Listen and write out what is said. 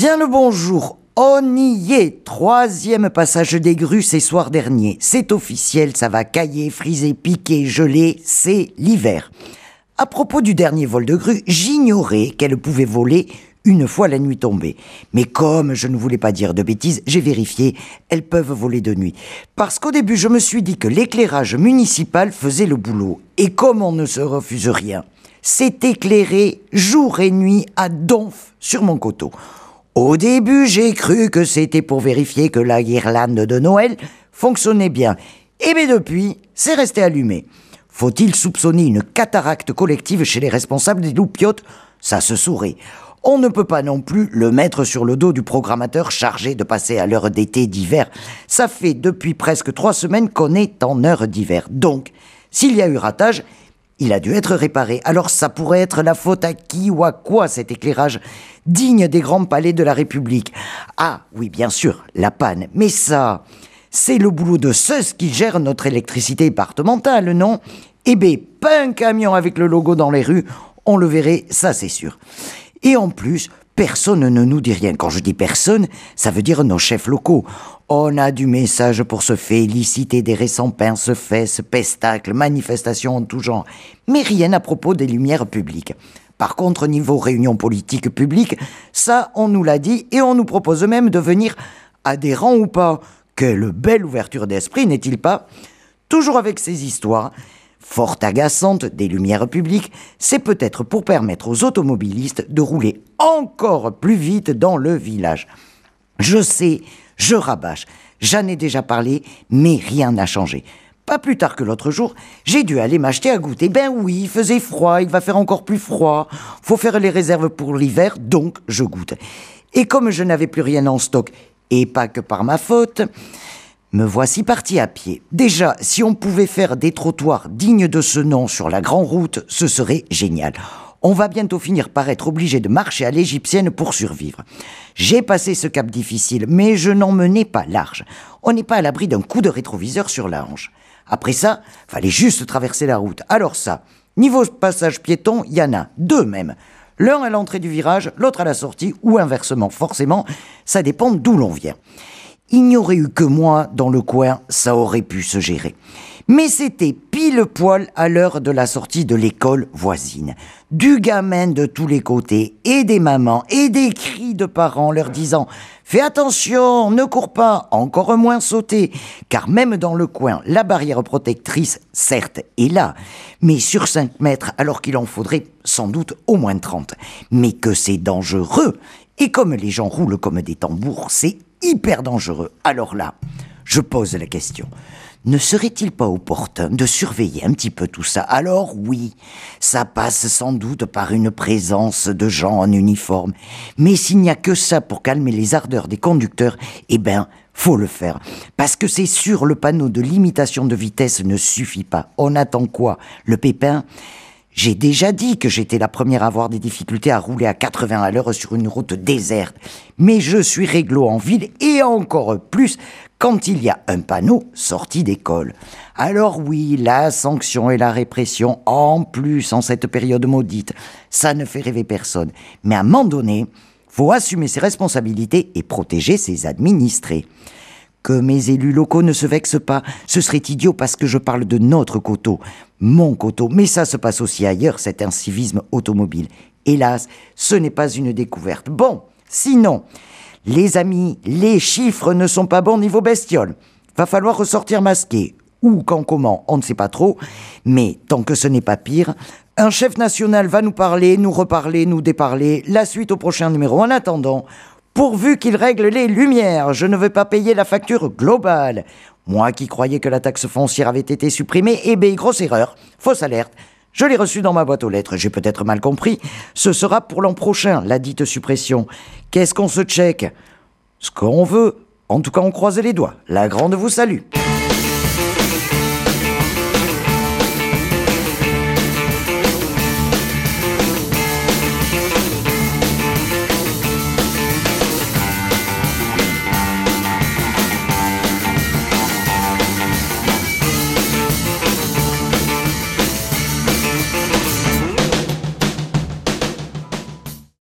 Bien le bonjour, on y est. 3e passage des grues, c'est soir dernier. C'est officiel, ça va cailler, friser, piquer, geler, c'est l'hiver. À propos du dernier vol de grue, j'ignorais qu'elle pouvait voler une fois la nuit tombée. Mais comme je ne voulais pas dire de bêtises, j'ai vérifié, elles peuvent voler de nuit. Parce qu'au début, je me suis dit que l'éclairage municipal faisait le boulot. Et comme on ne se refuse rien, c'est éclairé jour et nuit à donf sur mon coteau. Au début, j'ai cru que c'était pour vérifier que la guirlande de Noël fonctionnait bien. Et bien depuis, c'est resté allumé. Faut-il soupçonner une cataracte collective chez les responsables des loupiottes ? Ça se saurait. On ne peut pas non plus le mettre sur le dos du programmateur chargé de passer à l'heure d'été d'hiver. Ça fait depuis presque 3 semaines qu'on est en heure d'hiver. Donc, s'il y a eu ratage, il a dû être réparé. Alors ça pourrait être la faute à qui ou à quoi cet éclairage digne des grands palais de la République? Ah oui, bien sûr, la panne. Mais ça, c'est le boulot de ceux qui gèrent notre électricité départementale, non? Eh bien, pas un camion avec le logo dans les rues, on le verrait, ça c'est sûr. Et en plus, personne ne nous dit rien. Quand je dis personne, ça veut dire nos chefs locaux. On a du message pour se féliciter des récents pince-fesses, pestacles, manifestations en tout genre. Mais rien à propos des lumières publiques. Par contre, niveau réunion politique publique, ça, on nous l'a dit et on nous propose même de venir adhérents ou pas. Quelle belle ouverture d'esprit, n'est-il pas? Toujours avec ces histoires fort agaçantes des lumières publiques, c'est peut-être pour permettre aux automobilistes de rouler encore plus vite dans le village. Je sais, je rabâche, j'en ai déjà parlé, mais rien n'a changé. Pas plus tard que l'autre jour, j'ai dû aller m'acheter à goûter. Ben oui, il faisait froid, il va faire encore plus froid. Faut faire les réserves pour l'hiver, donc je goûte. Et comme je n'avais plus rien en stock, et pas que par ma faute, me voici parti à pied. Déjà, si on pouvait faire des trottoirs dignes de ce nom sur la grande route, ce serait génial. On va bientôt finir par être obligé de marcher à l'égyptienne pour survivre. J'ai passé ce cap difficile, mais je n'en menais pas large. On n'est pas à l'abri d'un coup de rétroviseur sur la hanche. Après ça, fallait juste traverser la route. Alors ça, niveau passage piéton, il y en a 2 même. L'un à l'entrée du virage, l'autre à la sortie, ou inversement, forcément, ça dépend d'où l'on vient. Il n'y aurait eu que moi dans le coin, ça aurait pu se gérer. Mais c'était pile poil à l'heure de la sortie de l'école voisine. Du gamin de tous les côtés, et des mamans, et des cris de parents leur disant « Fais attention, ne cours pas, encore moins sauter », car même dans le coin, la barrière protectrice, certes, est là, mais sur 5 mètres, alors qu'il en faudrait sans doute au moins 30. Mais que c'est dangereux. Et comme les gens roulent comme des tambours, c'est hyper dangereux. Alors là, je pose la question. Ne serait-il pas opportun de surveiller un petit peu tout ça? Alors oui, ça passe sans doute par une présence de gens en uniforme. Mais s'il n'y a que ça pour calmer les ardeurs des conducteurs, eh ben, faut le faire. Parce que c'est sûr, le panneau de limitation de vitesse ne suffit pas. On attend quoi? Le pépin? J'ai déjà dit que j'étais la première à avoir des difficultés à rouler à 80 à l'heure sur une route déserte. Mais je suis réglo en ville et encore plus quand il y a un panneau sorti d'école. Alors oui, la sanction et la répression, en plus en cette période maudite, ça ne fait rêver personne. Mais à un moment donné, faut assumer ses responsabilités et protéger ses administrés. Que mes élus locaux ne se vexent pas, ce serait idiot parce que je parle de notre coteau, mon coteau. Mais ça se passe aussi ailleurs, cet incivisme automobile. Hélas, ce n'est pas une découverte. Bon, sinon, les amis, les chiffres ne sont pas bons niveau bestiole. Va falloir ressortir masqué. Ou quand comment, on ne sait pas trop. Mais tant que ce n'est pas pire, un chef national va nous parler, nous reparler, nous déparler. La suite au prochain numéro. En attendant, pourvu qu'il règle les lumières, je ne veux pas payer la facture globale. Moi qui croyais que la taxe foncière avait été supprimée, eh bien, grosse erreur, fausse alerte. Je l'ai reçue dans ma boîte aux lettres, j'ai peut-être mal compris. Ce sera pour l'an prochain, la dite suppression. Qu'est-ce qu'on se check? Ce qu'on veut. En tout cas, on croise les doigts. La grande vous salue.